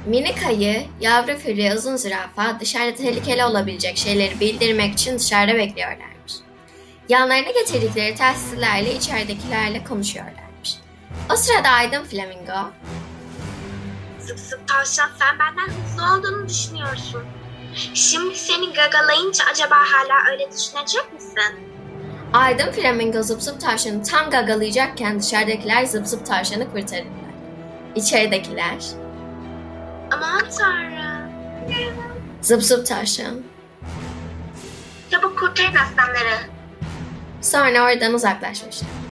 Minik ayı, yavru fil ve uzun zürafa dışarıda tehlikeli olabilecek şeyleri bildirmek için dışarıda bekliyorlarmış. Yanlarına getirdikleri telsizlerle içeridekilerle konuşuyorlarmış. O sırada Aydın Flamingo, Zıp zıp tavşan, sen benden hızlı olduğunu düşünüyorsun. Şimdi seni gagalayınca acaba hala öyle düşünecek misin? Aydın Flamingo zıp zıp tavşanı tam gagalayacakken dışarıdakiler zıp zıp tavşanı kurtarırlar. İçeridekiler, Aman tanrım. zıp zıp tavşan. Çabuk kurtarın aslanları. Sonra oradan uzaklaşmışlar.